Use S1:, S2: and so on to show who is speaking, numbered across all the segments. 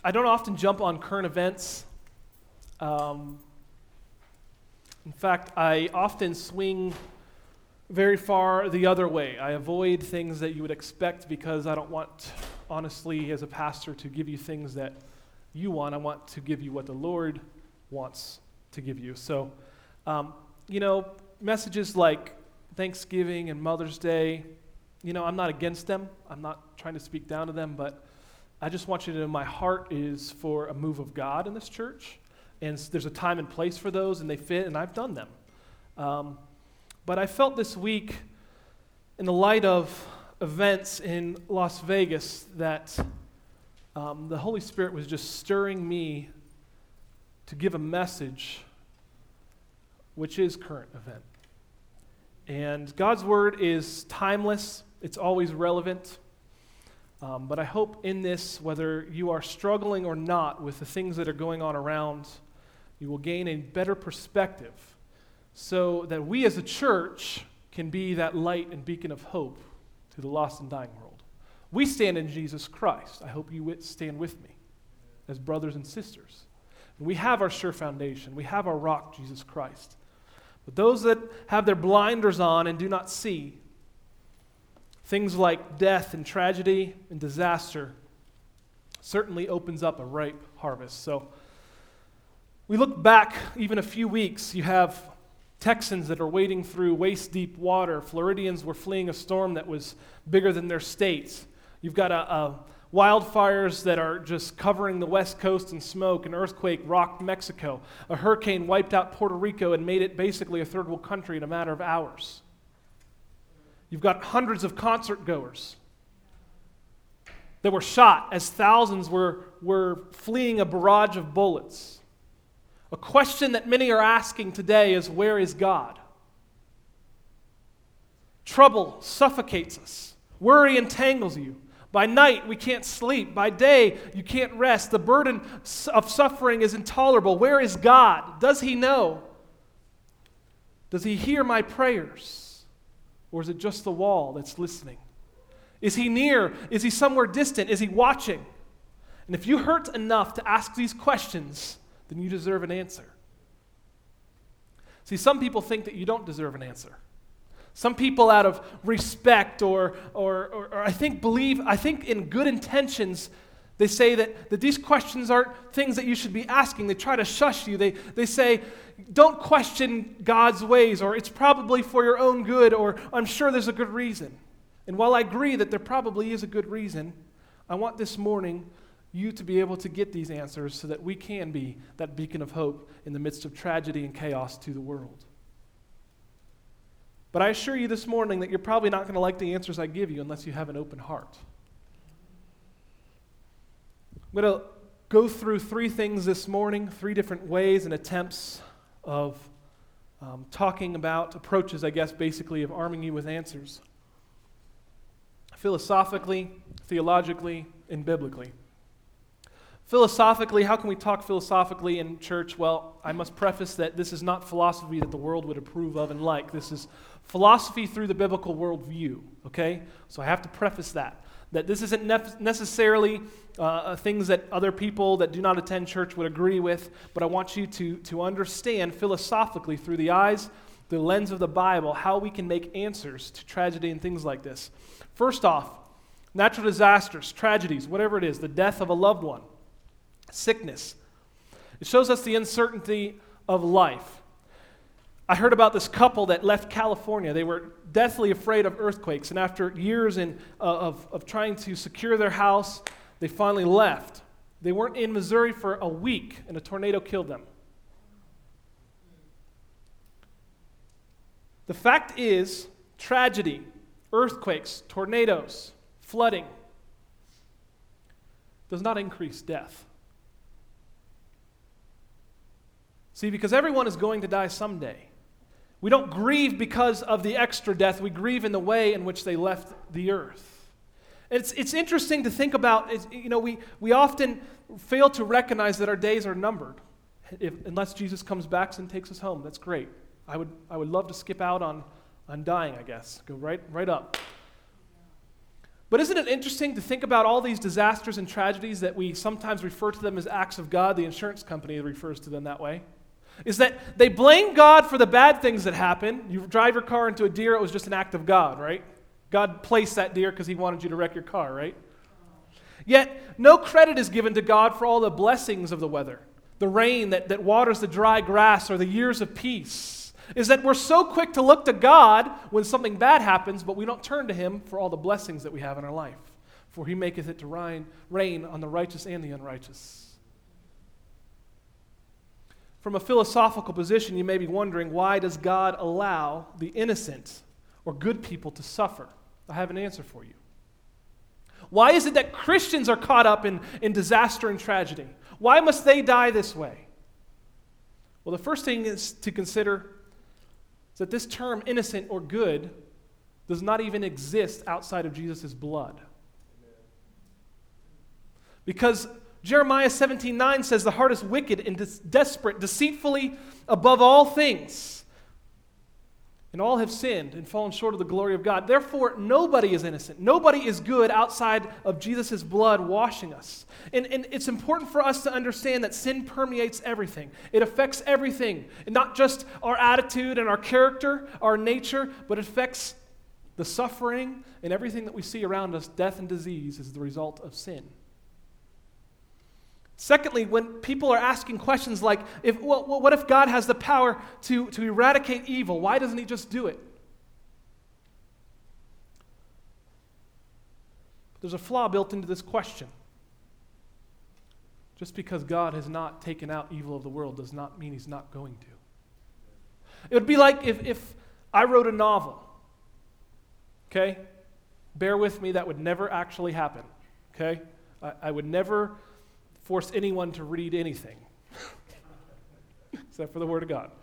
S1: I don't often jump on current events. In fact, I often swing very far the other way. I avoid things that you would expect because I don't want, honestly, as a pastor, to give you things that you want. I want to give you what the Lord wants to give you. So, messages like Thanksgiving and Mother's Day, I'm not against them. I'm not trying to speak down to them, but I just want you to know my heart is for a move of God in this church, and there's a time and place for those, and they fit, and I've done them. But I felt this week, in the light of events in Las Vegas, that the Holy Spirit was just stirring me to give a message, which is current event. And God's word is timeless. It's always relevant. But I hope in this, whether you are struggling or not with the things that are going on around, you will gain a better perspective so that we as a church can be that light and beacon of hope to the lost and dying world. We stand in Jesus Christ. I hope you stand with me as brothers and sisters. And we have our sure foundation. We have our rock, Jesus Christ. But those that have their blinders on and do not see things like death and tragedy and disaster certainly opens up a ripe harvest. So we look back even a few weeks. You have Texans that are wading through waist-deep water. Floridians were fleeing a storm that was bigger than their states. You've got wildfires that are just covering the West Coast in smoke. An earthquake rocked Mexico. A hurricane wiped out Puerto Rico and made it basically a third world country in a matter of hours. You've got hundreds of concert goers that were shot as thousands were fleeing a barrage of bullets. A question that many are asking today is, where is God? Trouble suffocates us. Worry entangles you. By night, we can't sleep. By day, you can't rest. The burden of suffering is intolerable. Where is God? Does He know? Does He hear my prayers? Or is it just the wall that's listening? Is He near? Is He somewhere distant? Is He watching? And if you hurt enough to ask these questions, then you deserve an answer. See, some people think that you don't deserve an answer. Some people, out of respect or I think in good intentions, they say that these questions aren't things that you should be asking. They try to shush you. They say, don't question God's ways, or it's probably for your own good, or I'm sure there's a good reason. And while I agree that there probably is a good reason, I want this morning you to be able to get these answers so that we can be that beacon of hope in the midst of tragedy and chaos to the world. But I assure you this morning that you're probably not going to like the answers I give you unless you have an open heart. I'm going to go through three things this morning, three different ways and attempts of talking about approaches, I guess, basically, of arming you with answers. Philosophically, theologically, and biblically. Philosophically, how can we talk philosophically in church? Well, I must preface that this is not philosophy that the world would approve of and like. This is philosophy through the biblical worldview, okay? So I have to preface that this isn't necessarily things that other people that do not attend church would agree with, but I want you to understand philosophically through the lens of the Bible, how we can make answers to tragedy and things like this. First off, natural disasters, tragedies, whatever it is, the death of a loved one, sickness. It shows us the uncertainty of life. I heard about this couple that left California. They were deathly afraid of earthquakes, and after years of trying to secure their house, they finally left. They weren't in Missouri for a week, and a tornado killed them. The fact is, tragedy, earthquakes, tornadoes, flooding does not increase death. See, because everyone is going to die someday. We don't grieve because of the extra death. We grieve in the way in which they left the earth. It's interesting to think about. We often fail to recognize that our days are numbered. Unless Jesus comes back and takes us home, that's great. I would love to skip out on dying, I guess. Go right up. But isn't it interesting to think about all these disasters and tragedies that we sometimes refer to them as acts of God? The insurance company refers to them that way. Is that they blame God for the bad things that happen. You drive your car into a deer, it was just an act of God, right? God placed that deer because he wanted you to wreck your car, right? Yet, no credit is given to God for all the blessings of the weather, the rain that waters the dry grass, or the years of peace. Is that we're so quick to look to God when something bad happens, but we don't turn to him for all the blessings that we have in our life. For he maketh it to rain on the righteous and the unrighteous. From a philosophical position, you may be wondering, why does God allow the innocent or good people to suffer? I have an answer for you. Why is it that Christians are caught up in disaster and tragedy? Why must they die this way? Well, the first thing is to consider is that this term innocent or good does not even exist outside of Jesus' blood. Because Jeremiah 17:9 says the heart is wicked and desperate, deceitfully above all things. And all have sinned and fallen short of the glory of God. Therefore, nobody is innocent. Nobody is good outside of Jesus' blood washing us. And it's important for us to understand that sin permeates everything. It affects everything. And not just our attitude and our character, our nature, but it affects the suffering and everything that we see around us. Death and disease is the result of sin. Secondly, when people are asking questions like, what if God has the power to eradicate evil? Why doesn't he just do it? There's a flaw built into this question. Just because God has not taken out evil of the world does not mean he's not going to. It would be like if I wrote a novel. Okay? Bear with me, that would never actually happen. Okay? I would never force anyone to read anything except for the Word of God.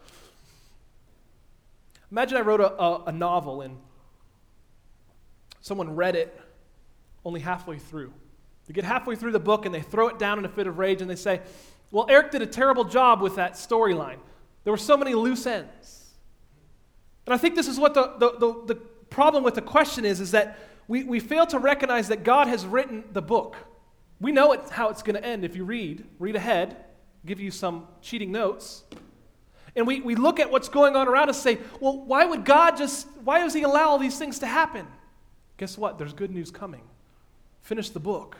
S1: Imagine I wrote a novel and someone read it only halfway through. They get halfway through the book and they throw it down in a fit of rage and they say, well, Eric did a terrible job with that storyline. There were so many loose ends. And I think this is what the problem with the question is that we fail to recognize that God has written the book. We know how it's going to end if you read ahead, give you some cheating notes. And we look at what's going on around us and say, well, why does he allow all these things to happen? Guess what? There's good news coming. Finish the book.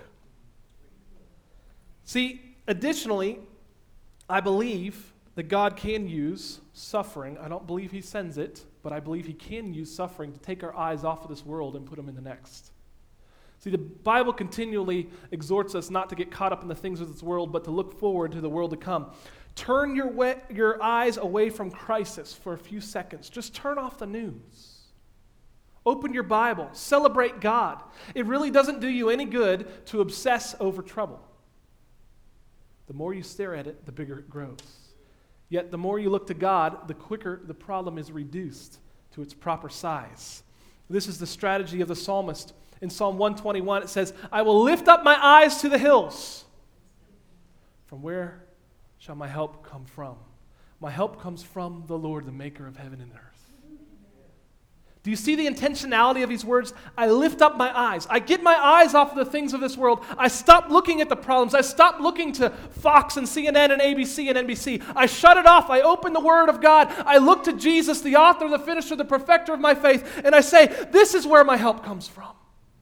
S1: See, additionally, I believe that God can use suffering. I don't believe he sends it, but I believe he can use suffering to take our eyes off of this world and put them in the next. See, the Bible continually exhorts us not to get caught up in the things of this world, but to look forward to the world to come. Turn your eyes away from crisis for a few seconds. Just turn off the news. Open your Bible. Celebrate God. It really doesn't do you any good to obsess over trouble. The more you stare at it, the bigger it grows. Yet the more you look to God, the quicker the problem is reduced to its proper size. This is the strategy of the psalmist. In Psalm 121, it says, I will lift up my eyes to the hills. From where shall my help come from? My help comes from the Lord, the maker of heaven and earth. Do you see the intentionality of these words? I lift up my eyes. I get my eyes off of the things of this world. I stop looking at the problems. I stop looking to Fox and CNN and ABC and NBC. I shut it off. I open the Word of God. I look to Jesus, the author, the finisher, the perfecter of my faith, and I say, this is where my help comes from.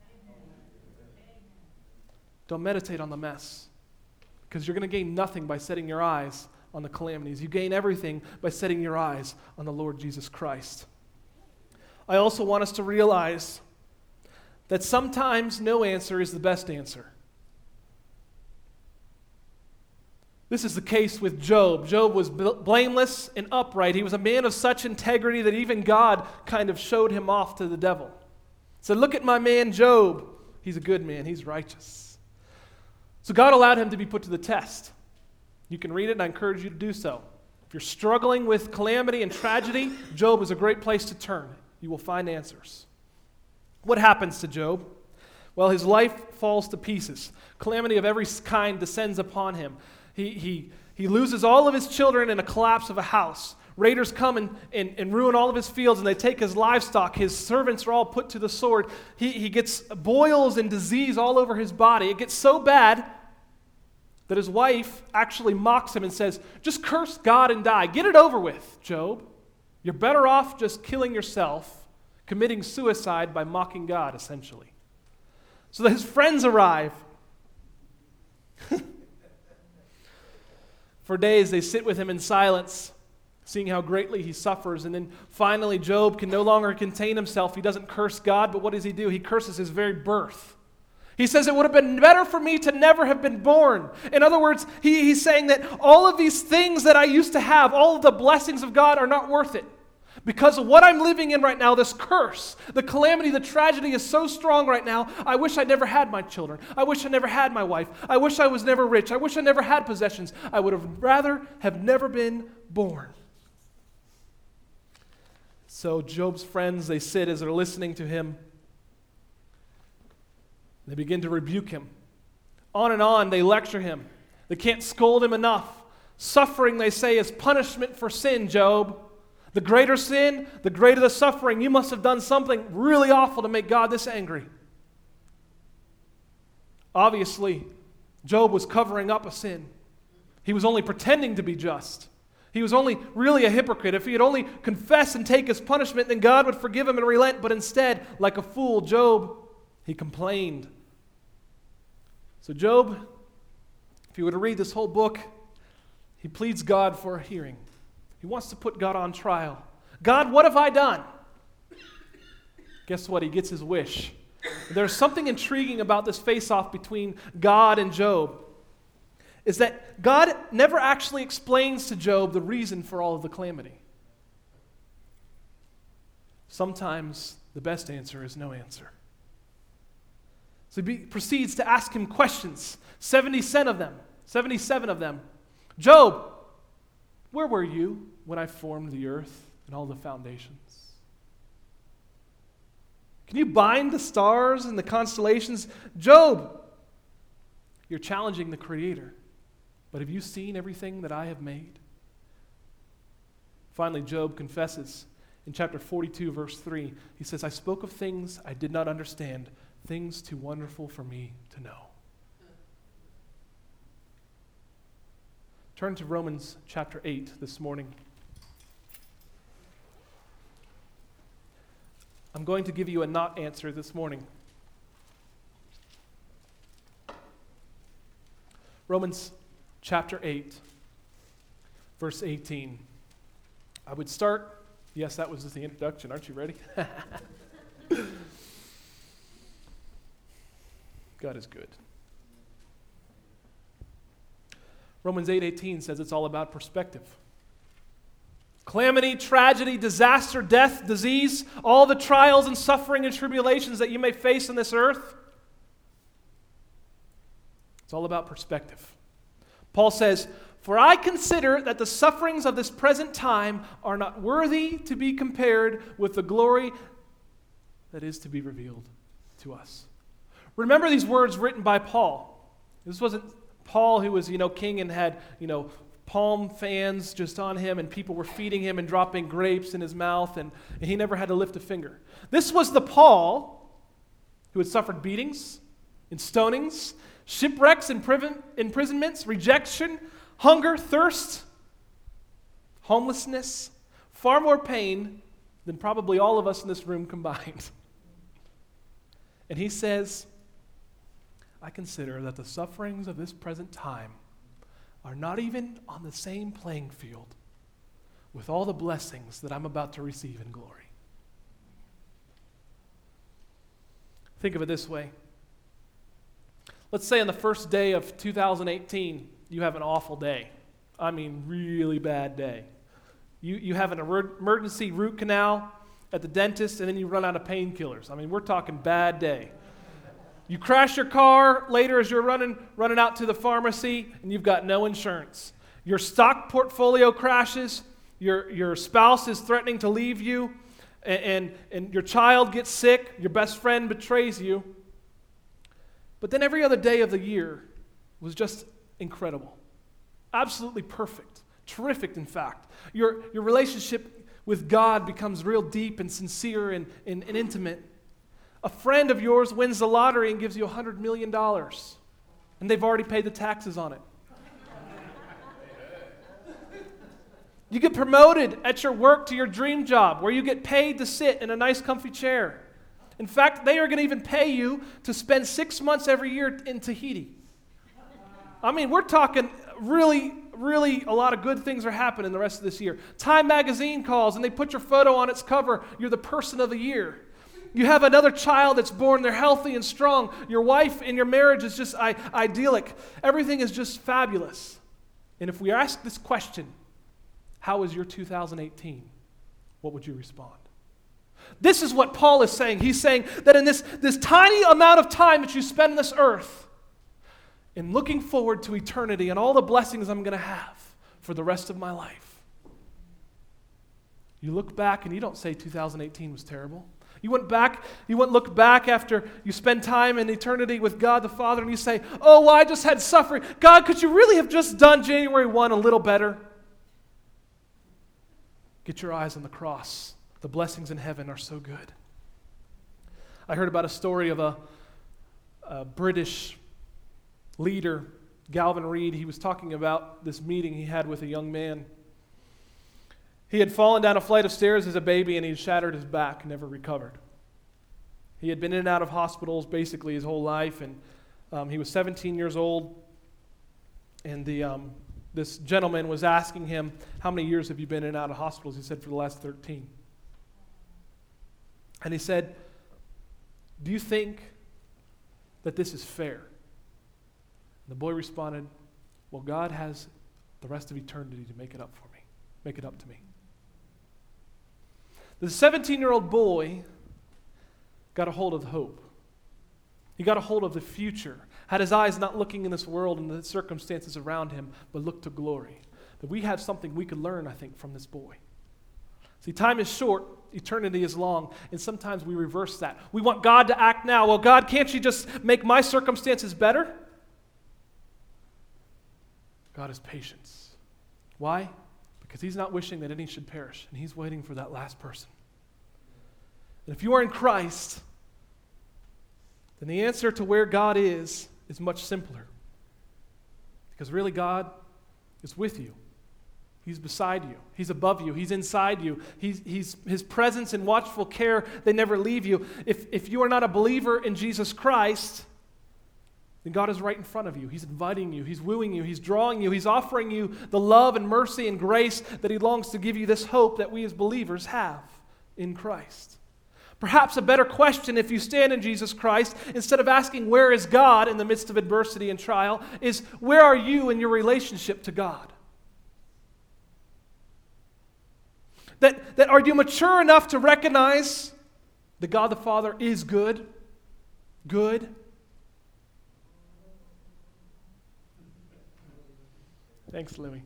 S1: Don't meditate on the mess, because you're going to gain nothing by setting your eyes on the calamities. You gain everything by setting your eyes on the Lord Jesus Christ. I also want us to realize that sometimes no answer is the best answer. This is the case with Job. Job was blameless and upright. He was a man of such integrity that even God kind of showed him off to the devil. Said, look at my man Job. He's a good man. He's righteous. So God allowed him to be put to the test. You can read it, and I encourage you to do so. If you're struggling with calamity and tragedy, Job is a great place to turn. You will find answers. What happens to Job? Well, his life falls to pieces. Calamity of every kind descends upon him. He loses all of his children in a collapse of a house. raiders come and ruin all of his fields, and they take his livestock. His servants are all put to the sword. He gets boils and disease all over his body. It gets so bad that his wife actually mocks him and says, just curse God and die. Get it over with, Job. You're better off just killing yourself, committing suicide by mocking God, essentially. So that his friends arrive. For days they sit with him in silence, seeing how greatly he suffers. And then finally Job can no longer contain himself. He doesn't curse God, but what does he do? He curses his very birth. He says, it would have been better for me to never have been born. In other words, he's saying that all of these things that I used to have, all of the blessings of God are not worth it. Because of what I'm living in right now, this curse, the calamity, the tragedy is so strong right now, I wish I never had my children. I wish I never had my wife. I wish I was never rich. I wish I never had possessions. I would have rather have never been born. So Job's friends, they sit as they're listening to him. They begin to rebuke him. On and on, they lecture him. They can't scold him enough. Suffering, they say, is punishment for sin, Job. The greater sin, the greater the suffering. You must have done something really awful to make God this angry. Obviously, Job was covering up a sin. He was only pretending to be just. He was only really a hypocrite. If he had only confessed and take his punishment, then God would forgive him and relent. But instead, like a fool, Job, he complained. So Job, if you were to read this whole book, he pleads God for a hearing. He wants to put God on trial. God, what have I done? Guess what? He gets his wish. There's something intriguing about this face-off between God and Job, is that God never actually explains to Job the reason for all of the calamity. Sometimes the best answer is no answer. So he proceeds to ask him questions, 77 of them. Job, where were you when I formed the earth and all the foundations? Can you bind the stars and the constellations? Job, you're challenging the Creator, but have you seen everything that I have made? Finally, Job confesses in chapter 42, verse 3. He says, I spoke of things I did not understand, things too wonderful for me to know. Turn to Romans chapter 8 this morning. I'm going to give you a not answer this morning. Romans chapter 8, verse 18. I would start, yes, that was just the introduction. Aren't you ready? God is good. Romans 8:18 says it's all about perspective. Calamity, tragedy, disaster, death, disease, all the trials and suffering and tribulations that you may face on this earth, it's all about perspective. Paul says, for I consider that the sufferings of this present time are not worthy to be compared with the glory that is to be revealed to us. Remember these words written by Paul. This wasn't Paul who was, king and had, palm fans just on him and people were feeding him and dropping grapes in his mouth and he never had to lift a finger. This was the Paul who had suffered beatings and stonings, shipwrecks, imprisonments, rejection, hunger, thirst, homelessness, far more pain than probably all of us in this room combined. And he says, I consider that the sufferings of this present time are not even on the same playing field with all the blessings that I'm about to receive in glory. Think of it this way. Let's say on the first day of 2018, you have an awful day. I mean, really bad day. You have an emergency root canal at the dentist, and then you run out of painkillers. I mean, we're talking bad day. You crash your car later as you're running out to the pharmacy, and you've got no insurance. Your stock portfolio crashes. Your spouse is threatening to leave you, and your child gets sick. Your best friend betrays you. But then every other day of the year was just incredible. Absolutely perfect. Terrific, in fact. Your relationship with God becomes real deep and sincere and intimate. A friend of yours wins the lottery and gives you $100 million, and they've already paid the taxes on it. You get promoted at your work to your dream job where you get paid to sit in a nice comfy chair. In fact, they are going to even pay you to spend 6 months every year in Tahiti. I mean, we're talking really a lot of good things are happening the rest of this year. Time magazine calls and they put your photo on its cover. You're the person of the year. You have another child that's born. They're healthy and strong. Your wife and your marriage is just idyllic. Everything is just fabulous. And if we ask this question, how is your 2018? What would you respond? This is what Paul is saying. He's saying that in this tiny amount of time that you spend on this earth, in looking forward to eternity and all the blessings I'm going to have for the rest of my life, you look back and you don't say 2018 was terrible. You wouldn't look back after you spend time in eternity with God the Father and you say, oh, well, I just had suffering. God, could you really have just done January 1 a little better? Get your eyes on the cross. The blessings in heaven are so good. I heard about a story of a British leader, Galvin Reid. He was talking about this meeting he had with a young man. He had fallen down a flight of stairs as a baby and he had shattered his back and never recovered. He had been in and out of hospitals basically his whole life, and he was 17 years old, and this gentleman was asking him, how many years have you been in and out of hospitals? He said, for the last 13. And he said, do you think that this is fair? And the boy responded, well, God has the rest of eternity to make it up for me, make it up to me. The 17-year-old boy got a hold of the hope. He got a hold of the future, had his eyes not looking in this world and the circumstances around him, but looked to glory. That we have something we could learn, I think, from this boy. See, time is short, eternity is long, and sometimes we reverse that. We want God to act now. Well, God, can't you just make my circumstances better? God is patience. Why? Because he's not wishing that any should perish, and he's waiting for that last person. And if you are in Christ, then the answer to where God is much simpler. Because really God is with you. He's beside you. He's above you. He's inside you. His presence and watchful care, they never leave you. If you are not a believer in Jesus Christ, then God is right in front of you. He's inviting you. He's wooing you. He's drawing you. He's offering you the love and mercy and grace that he longs to give you, this hope that we as believers have in Christ. Perhaps a better question, if you stand in Jesus Christ, instead of asking where is God in the midst of adversity and trial, is where are you in your relationship to God? That are you mature enough to recognize that God the Father is good? Good? Thanks, Louie.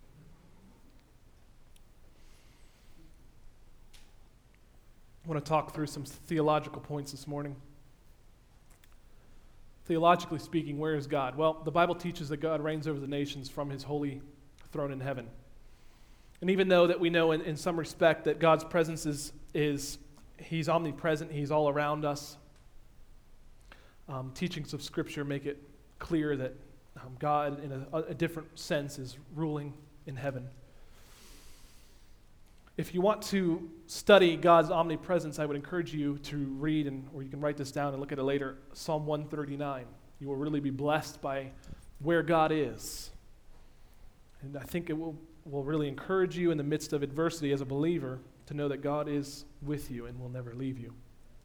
S1: I want to talk through some theological points this morning. Theologically speaking, where is God? Well, the Bible teaches that God reigns over the nations from his holy throne in heaven. And even though that we know in some respect that God's presence is he's omnipresent, he's all around us, teachings of Scripture make it clear that God, in a different sense, is ruling in heaven. If you want to study God's omnipresence, I would encourage you to read, or you can write this down and look at it later, Psalm 139. You will really be blessed by where God is. And I think it will really encourage you in the midst of adversity as a believer to know that God is with you and will never leave you.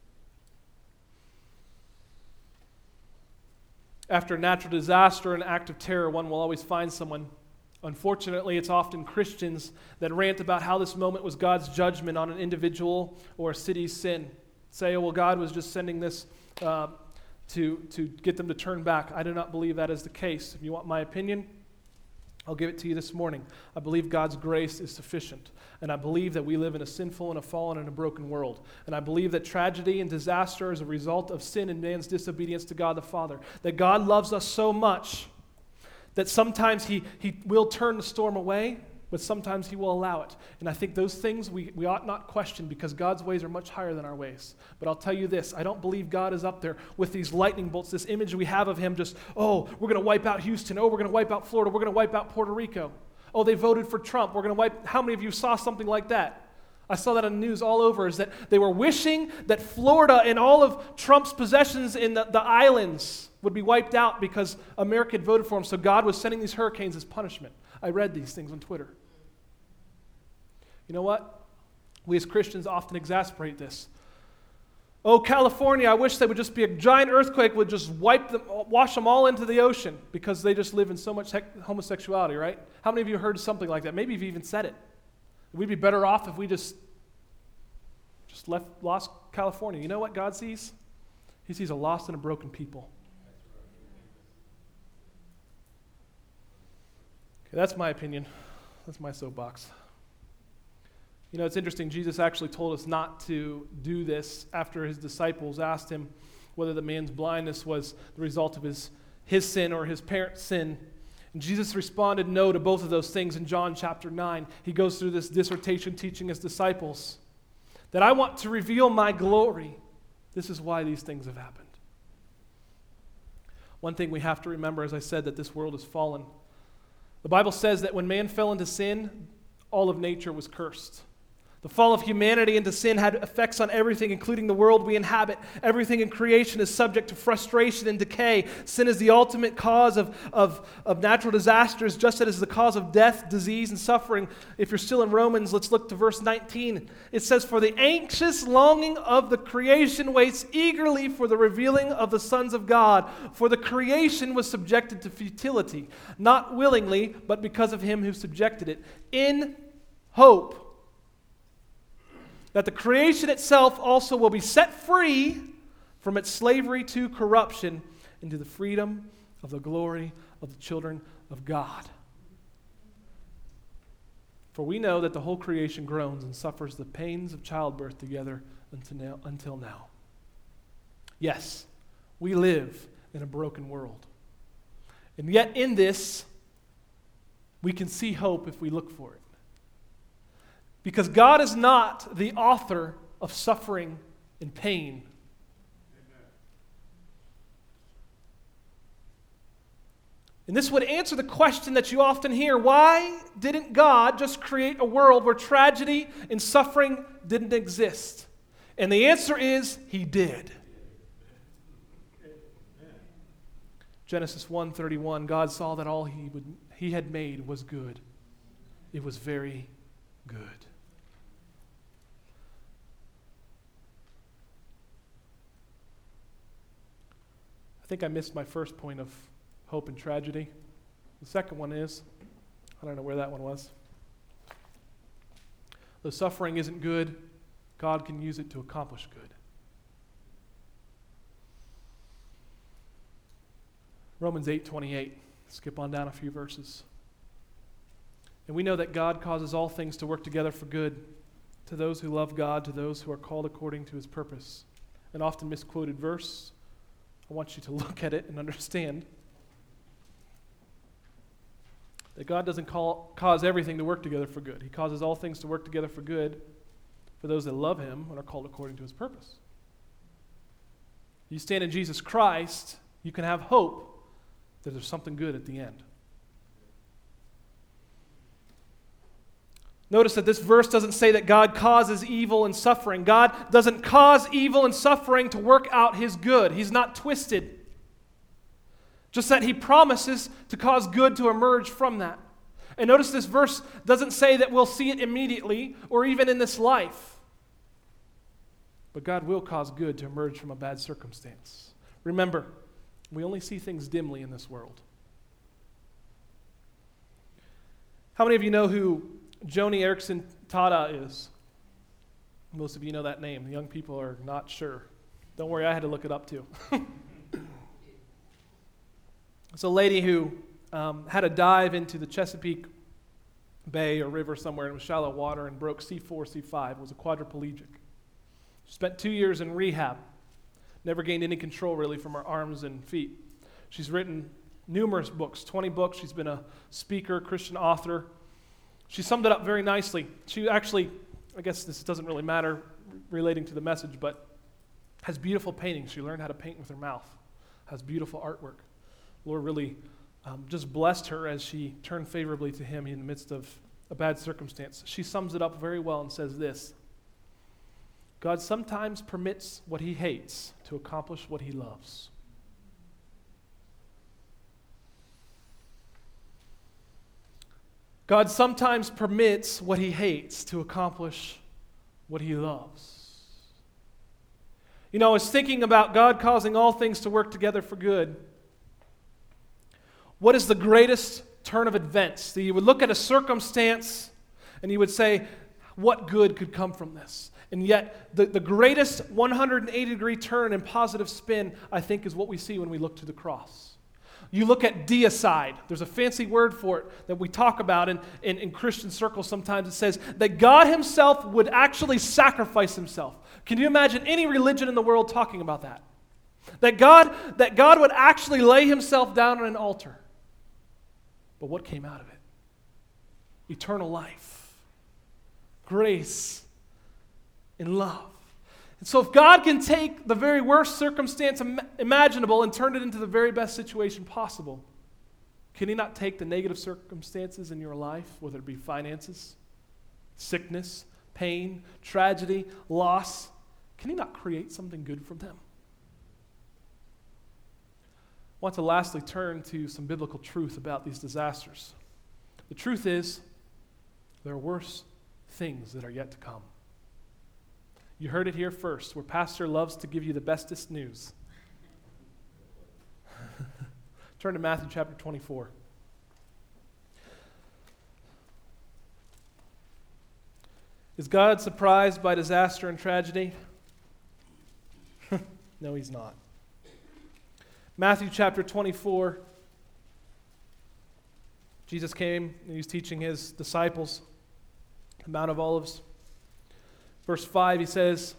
S1: After a natural disaster, an act of terror, one will always find someone. Unfortunately, it's often Christians that rant about how this moment was God's judgment on an individual or a city's sin. Say, oh, well, God was just sending this to get them to turn back. I do not believe that is the case. If you want my opinion, I'll give it to you this morning. I believe God's grace is sufficient. And I believe that we live in a sinful and a fallen and a broken world. And I believe that tragedy and disaster is a result of sin and man's disobedience to God the Father. That God loves us so much that sometimes he will turn the storm away, but sometimes he will allow it. And I think those things we ought not question because God's ways are much higher than our ways. But I'll tell you this, I don't believe God is up there with these lightning bolts, this image we have of him just, oh, we're going to wipe out Houston, oh, we're going to wipe out Florida, we're going to wipe out Puerto Rico. Oh, they voted for Trump, we're going to wipe, how many of you saw something like that? I saw that on the news all over, is that they were wishing that Florida and all of Trump's possessions in the islands would be wiped out because America had voted for him, so God was sending these hurricanes as punishment. I read these things on Twitter. You know what? We as Christians often exasperate this. Oh, California, I wish there would just be a giant earthquake would just wash them all into the ocean because they just live in so much homosexuality, right? How many of you heard something like that? Maybe you've even said it. We'd be better off if we just lost California. You know what God sees? He sees a lost and a broken people. Okay, that's my opinion. That's my soapbox. You know, it's interesting. Jesus actually told us not to do this after his disciples asked him whether the man's blindness was the result of his sin or his parents' sin. And Jesus responded no to both of those things in John chapter 9. He goes through this dissertation teaching his disciples that I want to reveal my glory. This is why these things have happened. One thing we have to remember, as I said, that this world is fallen. The Bible says that when man fell into sin, all of nature was cursed. The fall of humanity into sin had effects on everything, including the world we inhabit. Everything in creation is subject to frustration and decay. Sin is the ultimate cause of natural disasters, just as it is the cause of death, disease, and suffering. If you're still in Romans, let's look to verse 19. It says, "For the anxious longing of the creation waits eagerly for the revealing of the sons of God. For the creation was subjected to futility, not willingly, but because of him who subjected it, in hope that the creation itself also will be set free from its slavery to corruption into the freedom of the glory of the children of God. For we know that the whole creation groans and suffers the pains of childbirth together until now." Yes, we live in a broken world. And yet in this, we can see hope if we look for it. Because God is not the author of suffering and pain. Amen. And this would answer the question that you often hear, why didn't God just create a world where tragedy and suffering didn't exist? And the answer is, he did. Genesis 1:31, God saw that all he had made was good. It was very good. I think I missed my first point of hope and tragedy. The second one is, I don't know where that one was. Though suffering isn't good, God can use it to accomplish good. Romans 8:28. Skip on down a few verses. And we know that God causes all things to work together for good to those who love God, to those who are called according to his purpose. An often misquoted verse. I want you to look at it and understand that God doesn't cause everything to work together for good. He causes all things to work together for good for those that love him and are called according to his purpose. You stand in Jesus Christ, you can have hope that there's something good at the end. Notice that this verse doesn't say that God causes evil and suffering. God doesn't cause evil and suffering to work out his good. He's not twisted. Just that he promises to cause good to emerge from that. And notice this verse doesn't say that we'll see it immediately or even in this life. But God will cause good to emerge from a bad circumstance. Remember, we only see things dimly in this world. How many of you know who Joni Eareckson Tada is? Most of you know that name. The young people are not sure. Don't worry, I had to look it up too. It's a lady who had a dive into the Chesapeake Bay or river somewhere, and it was shallow water, and broke C4, C5, was a quadriplegic. She spent 2 years in rehab. Never gained any control really from her arms and feet. She's written numerous books, 20 books. She's been a speaker, Christian author. She summed it up very nicely. She actually, I guess this doesn't really matter relating to the message, but has beautiful paintings. She learned how to paint with her mouth. Has beautiful artwork. Lord really just blessed her as she turned favorably to him in the midst of a bad circumstance. She sums it up very well and says this: God sometimes permits what he hates to accomplish what he loves. God sometimes permits what he hates to accomplish what he loves. You know, I was thinking about God causing all things to work together for good. What is the greatest turn of events? That you would look at a circumstance and you would say, what good could come from this? And yet, the greatest 180-degree turn and positive spin, I think, is what we see when we look to the cross. You look at deicide. There's a fancy word for it that we talk about in Christian circles sometimes. It says that God himself would actually sacrifice himself. Can you imagine any religion in the world talking about that? That God would actually lay himself down on an altar. But what came out of it? Eternal life, grace, and love. And so if God can take the very worst circumstance imaginable and turn it into the very best situation possible, can he not take the negative circumstances in your life, whether it be finances, sickness, pain, tragedy, loss, can he not create something good from them? I want to lastly turn to some biblical truth about these disasters. The truth is, there are worse things that are yet to come. You heard it here first, where Pastor loves to give you the bestest news. Turn to Matthew chapter 24. Is God surprised by disaster and tragedy? No, he's not. Matthew chapter 24. Jesus came and he was teaching his disciples the Mount of Olives. Verse 5, he says,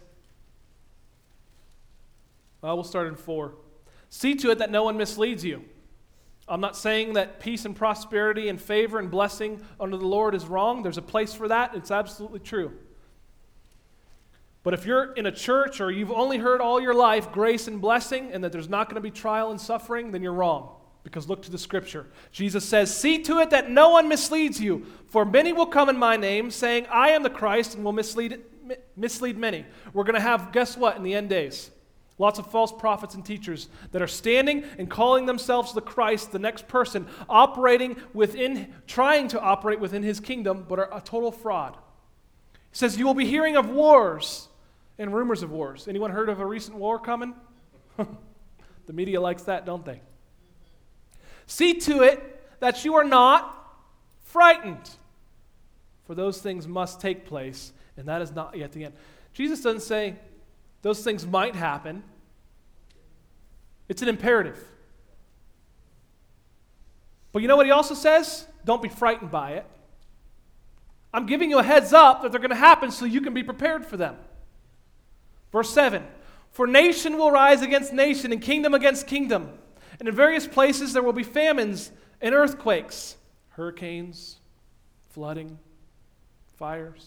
S1: we'll start in 4. See to it that no one misleads you. I'm not saying that peace and prosperity and favor and blessing under the Lord is wrong. There's a place for that. It's absolutely true. But if you're in a church or you've only heard all your life grace and blessing and that there's not going to be trial and suffering, then you're wrong. Because look to the scripture. Jesus says, see to it that no one misleads you. For many will come in my name, saying, I am the Christ, and will mislead many. We're going to have, guess what, in the end days? Lots of false prophets and teachers that are standing and calling themselves the Christ, the next person, trying to operate within his kingdom, but are a total fraud. He says, you will be hearing of wars and rumors of wars. Anyone heard of a recent war coming? The media likes that, don't they? See to it that you are not frightened, for those things must take place, and that is not yet the end. Jesus doesn't say those things might happen. It's an imperative. But you know what he also says? Don't be frightened by it. I'm giving you a heads up that they're going to happen so you can be prepared for them. Verse 7, for nation will rise against nation and kingdom against kingdom. And in various places there will be famines and earthquakes, hurricanes, flooding, fires.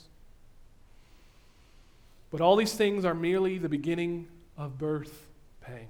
S1: But all these things are merely the beginning of birth pangs.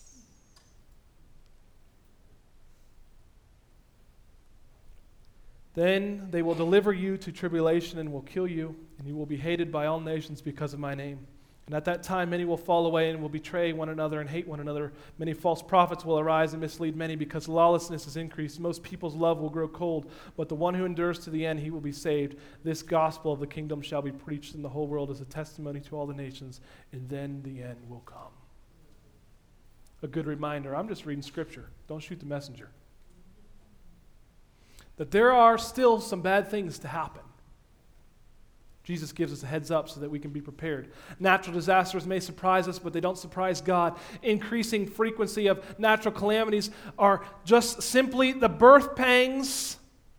S1: Then they will deliver you to tribulation and will kill you, and you will be hated by all nations because of my name. And at that time many will fall away and will betray one another and hate one another. Many false prophets will arise and mislead many because lawlessness is increased. Most people's love will grow cold, but the one who endures to the end, he will be saved. This gospel of the kingdom shall be preached in the whole world as a testimony to all the nations, and then the end will come. A good reminder, I'm just reading scripture. Don't shoot the messenger. That there are still some bad things to happen. Jesus gives us a heads up so that we can be prepared. Natural disasters may surprise us, but they don't surprise God. Increasing frequency of natural calamities are just simply the birth pangs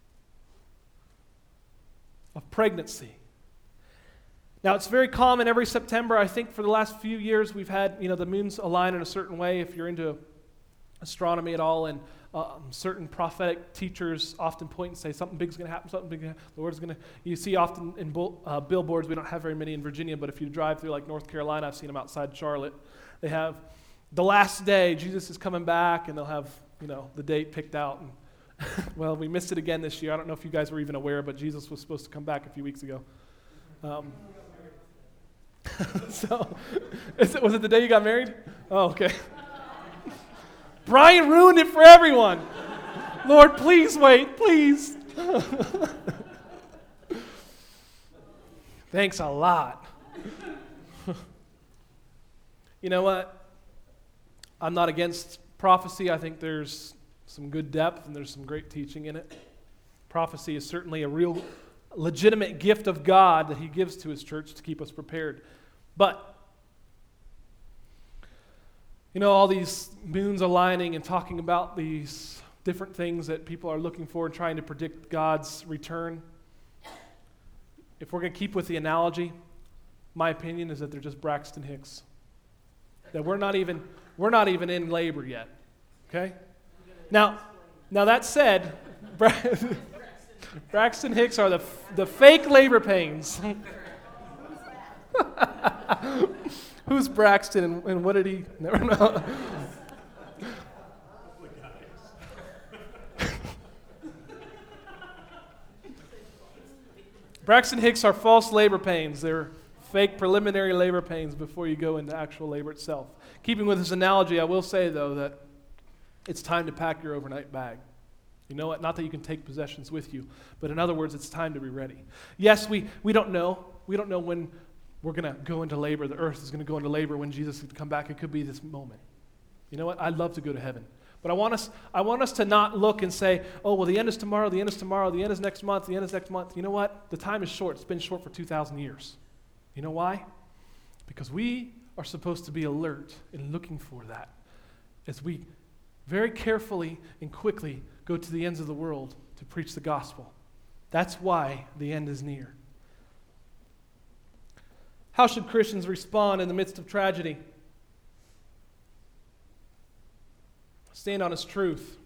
S1: of pregnancy. Now, it's very common every September. I think for the last few years we've had, the moons align in a certain way if you're into astronomy at all. And Certain prophetic teachers often point and say something big's going to happen, something big, the Lord's going to. You see often in billboards. We don't have very many in Virginia, but if you drive through like North Carolina, I've seen them outside Charlotte. They have the last day. Jesus is coming back, and they'll have the date picked out. And well, we missed it again this year. I don't know if you guys were even aware, but Jesus was supposed to come back a few weeks ago. So, was it the day you got married? Oh, okay. Brian ruined it for everyone. Lord, please wait, please. Thanks a lot. You know what? I'm not against prophecy. I think there's some good depth and there's some great teaching in it. Prophecy is certainly a real legitimate gift of God that he gives to his church to keep us prepared. But all these moons aligning and talking about these different things that people are looking for and trying to predict God's return. If we're going to keep with the analogy, my opinion is that they're just Braxton Hicks. That we're not even in labor yet. Okay? Now that said, Braxton Hicks are the fake labor pains. Who's Braxton and what did he? Never know. Braxton Hicks are false labor pains. They're fake preliminary labor pains before you go into actual labor itself. Keeping with this analogy, I will say, though, that it's time to pack your overnight bag. You know what? Not that you can take possessions with you, but in other words, it's time to be ready. Yes, we don't know. We don't know when we're going to go into labor. The earth is going to go into labor when Jesus is going to come back. It could be this moment. You know what? I'd love to go to heaven. But I want us to not look and say, oh, well, the end is tomorrow, the end is tomorrow, the end is next month, the end is next month. You know what? The time is short. It's been short for 2,000 years. You know why? Because we are supposed to be alert and looking for that as we very carefully and quickly go to the ends of the world to preach the gospel. That's why the end is near. How should Christians respond in the midst of tragedy? Stand on his truth,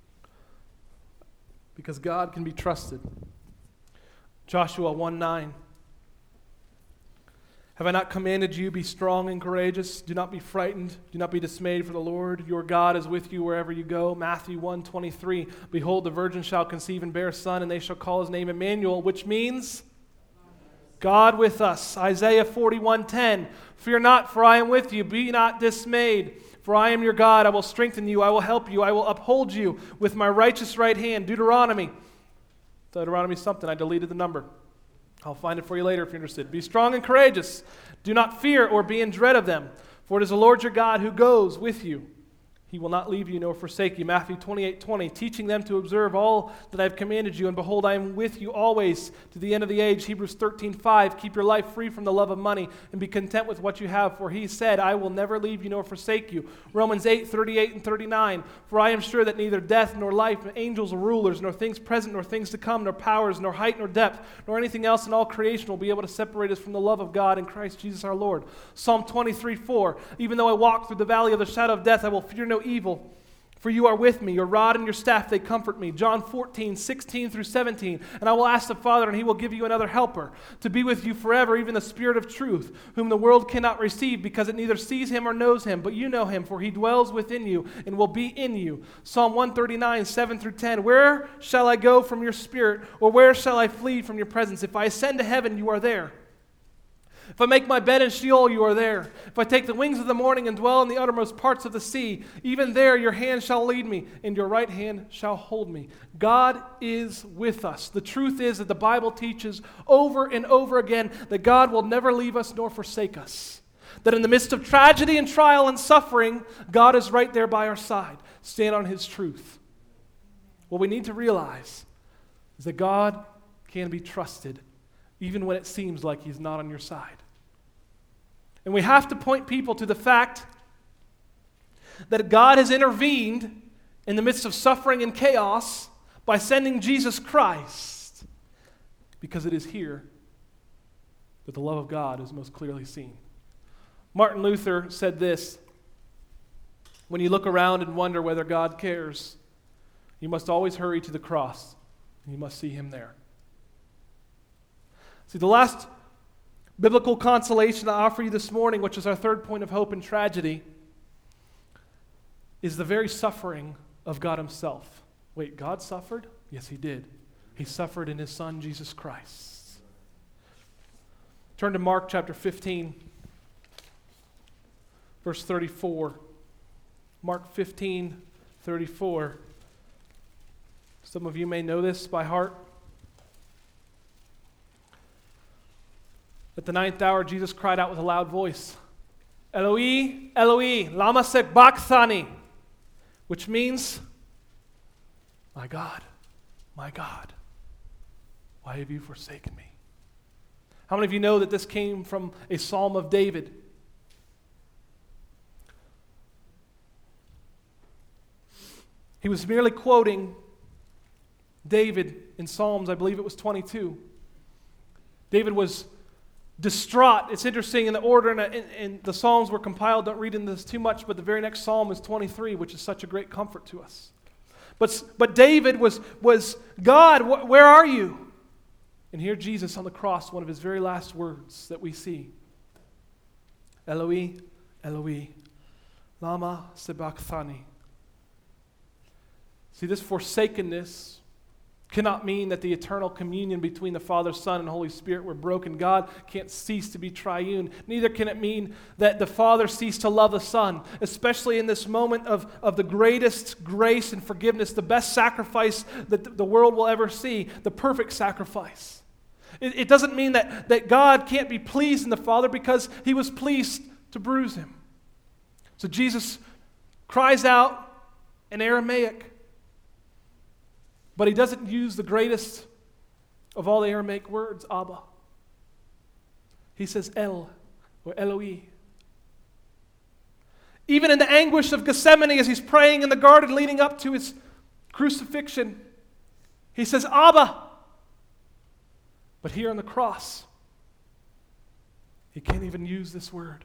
S1: because God can be trusted. Joshua 1:9. Have I not commanded you, be strong and courageous? Do not be frightened. Do not be dismayed, for the Lord your God is with you wherever you go. Matthew 1:23. Behold, the virgin shall conceive and bear a son, and they shall call his name Emmanuel, which means God with us. Isaiah 41:10. Fear not, for I am with you. Be not dismayed, for I am your God. I will strengthen you. I will help you. I will uphold you with my righteous right hand. Deuteronomy something. I deleted the number. I'll find it for you later if you're interested. Be strong and courageous. Do not fear or be in dread of them, for it is the Lord your God who goes with you. He will not leave you nor forsake you. Matthew 28:20, teaching them to observe all that I have commanded you, and behold, I am with you always to the end of the age. Hebrews 13:5, keep your life free from the love of money, and be content with what you have, for he said, I will never leave you nor forsake you. Romans 8:38 and 39, for I am sure that neither death nor life, nor angels or rulers, nor things present nor things to come, nor powers, nor height nor depth, nor anything else in all creation will be able to separate us from the love of God in Christ Jesus our Lord. Psalm 23:4, even though I walk through the valley of the shadow of death, I will fear no evil, for you are with me. Your rod and your staff, they comfort me. John 14:16 through 17. And I will ask the Father, and he will give you another helper to be with you forever, even the Spirit of truth, whom the world cannot receive because it neither sees him or knows him. But you know him, for he dwells within you and will be in you. Psalm 139:7 through 10. Where shall I go from your spirit, or where shall I flee from your presence? If I ascend to heaven, you are there. If I make my bed in Sheol, you are there. If I take the wings of the morning and dwell in the uttermost parts of the sea, even there your hand shall lead me, and your right hand shall hold me. God is with us. The truth is that the Bible teaches over and over again that God will never leave us nor forsake us. That in the midst of tragedy and trial and suffering, God is right there by our side. Stand on his truth. What we need to realize is that God can be trusted even when it seems like he's not on your side. And we have to point people to the fact that God has intervened in the midst of suffering and chaos by sending Jesus Christ, because it is here that the love of God is most clearly seen. Martin Luther said this: when you look around and wonder whether God cares, You must always hurry to the cross, and you must see him there. See, the last biblical consolation I offer you this morning, which is our third point of hope in tragedy, is the very suffering of God himself. Wait, God suffered? Yes, he did. He suffered in his Son, Jesus Christ. Turn to Mark chapter 15, verse 34. Mark 15, 34. Some of you may know this by heart. At the 9th hour, Jesus cried out with a loud voice, Eloi, Eloi, lama sabachthani, which means, my God, why have you forsaken me? How many of you know that this came from a Psalm of David? He was merely quoting David in Psalms, I believe it was 22. David was distraught. It's interesting in the order and the Psalms were compiled. Don't read into this too much, but the very next Psalm is 23, which is such a great comfort to us. But David was God, where are you? And here Jesus on the cross, one of his very last words that we see. Eloi, Eloi, lama sabachthani. See, this forsakenness cannot mean that the eternal communion between the Father, Son, and Holy Spirit were broken. God can't cease to be triune. Neither can it mean that the Father ceased to love the Son, especially in this moment of the greatest grace and forgiveness, the best sacrifice that the world will ever see, the perfect sacrifice. It doesn't mean that God can't be pleased in the Father because he was pleased to bruise him. So Jesus cries out in Aramaic, but he doesn't use the greatest of all the Aramaic words, Abba. He says El, or Eloi. Even in the anguish of Gethsemane as he's praying in the garden leading up to his crucifixion, he says, Abba. But here on the cross, he can't even use this word.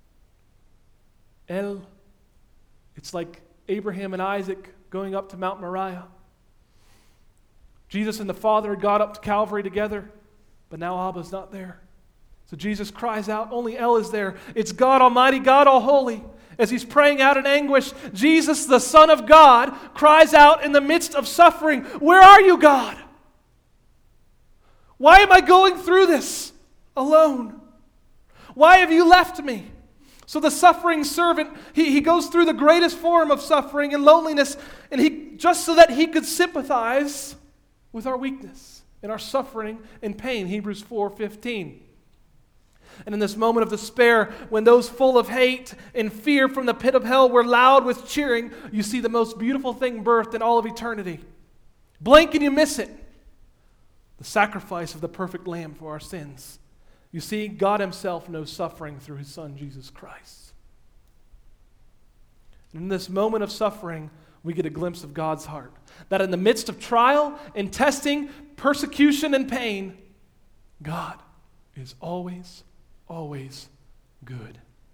S1: El, it's like Abraham and Isaac going up to Mount Moriah. Jesus and the Father had got up to Calvary together, but now Abba's not there. So Jesus cries out, only El is there. It's God Almighty, God All-Holy. As he's praying out in anguish, Jesus, the Son of God, cries out in the midst of suffering, where are you, God? Why am I going through this alone? Why have you left me? So the suffering servant, he goes through the greatest form of suffering and loneliness, and just so that he could sympathize with our weakness and our suffering and pain, Hebrews 4:15. And in this moment of despair, when those full of hate and fear from the pit of hell were loud with cheering, you see the most beautiful thing birthed in all of eternity. Blink and you miss it. The sacrifice of the perfect Lamb for our sins. You see, God himself knows suffering through his Son, Jesus Christ. And in this moment of suffering, we get a glimpse of God's heart. That in the midst of trial and testing, persecution and pain, God is always, always good.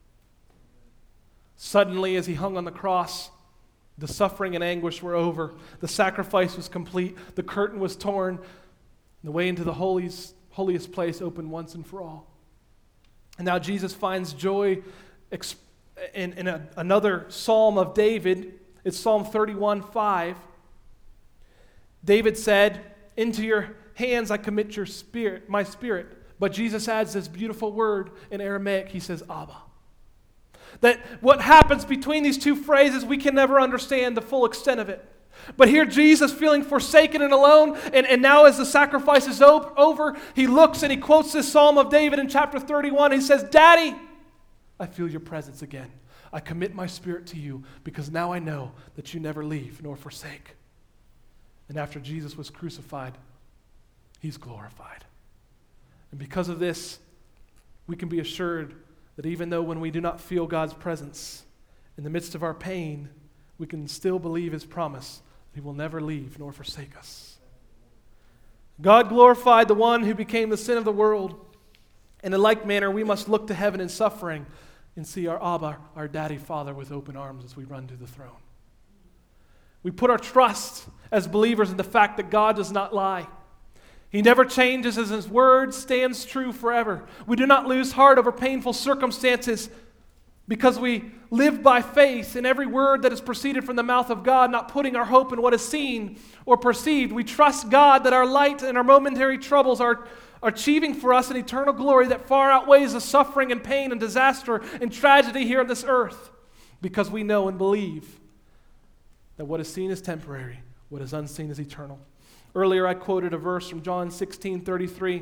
S1: Suddenly, as he hung on the cross, the suffering and anguish were over. The sacrifice was complete. The curtain was torn. The way into the holiest place opened once and for all. And now Jesus finds joy in another Psalm of David. It's Psalm 31:5. David said, into your hands I commit your spirit, my spirit. But Jesus adds this beautiful word in Aramaic. He says, Abba. That what happens between these two phrases, we can never understand the full extent of it. But here Jesus, feeling forsaken and alone, and now as the sacrifice is over, he looks and he quotes this Psalm of David in chapter 31. He says, Daddy, I feel your presence again. I commit my spirit to you because now I know that you never leave nor forsake. And after Jesus was crucified, he's glorified. And because of this, we can be assured that even though when we do not feel God's presence in the midst of our pain, we can still believe his promise that he will never leave nor forsake us. God glorified the one who became the sin of the world. And in like manner, we must look to heaven in suffering and see our Abba, our Daddy Father, with open arms as we run to the throne. We put our trust as believers in the fact that God does not lie. He never changes, as His word stands true forever. We do not lose heart over painful circumstances because we live by faith in every word that has proceeded from the mouth of God, not putting our hope in what is seen or perceived. We trust God that our light and our momentary troubles are achieving for us an eternal glory that far outweighs the suffering and pain and disaster and tragedy here on this earth, because we know and believe that what is seen is temporary, what is unseen is eternal. Earlier I quoted a verse from John 16:33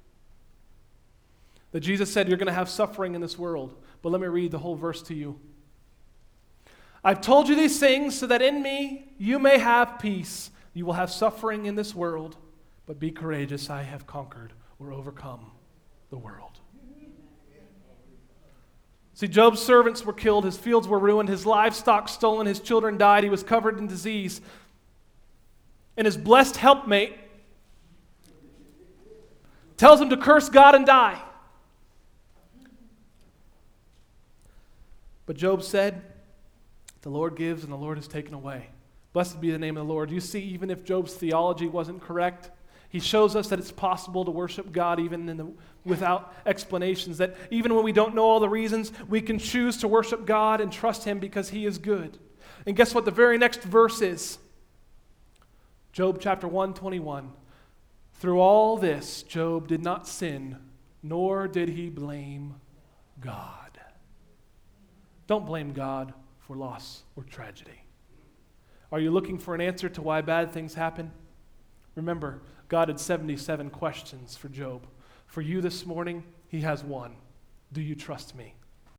S1: that Jesus said, you're going to have suffering in this world. But let me read the whole verse to you. I've told you these things so that in me you may have peace. You will have suffering in this world, but be courageous. I have conquered or overcome the world. See, Job's servants were killed, his fields were ruined, his livestock stolen, his children died, he was covered in disease. And his blessed helpmate tells him to curse God and die. But Job said, the Lord gives and the Lord has taken away. Blessed be the name of the Lord. You see, even if Job's theology wasn't correct, he shows us that it's possible to worship God even without explanations, that even when we don't know all the reasons, we can choose to worship God and trust Him because He is good. And guess what the very next verse is? Job chapter 1:21. Through all this, Job did not sin, nor did he blame God. Don't blame God for loss or tragedy. Are you looking for an answer to why bad things happen? Remember, God had 77 questions for Job. For you this morning, He has one. Do you trust me?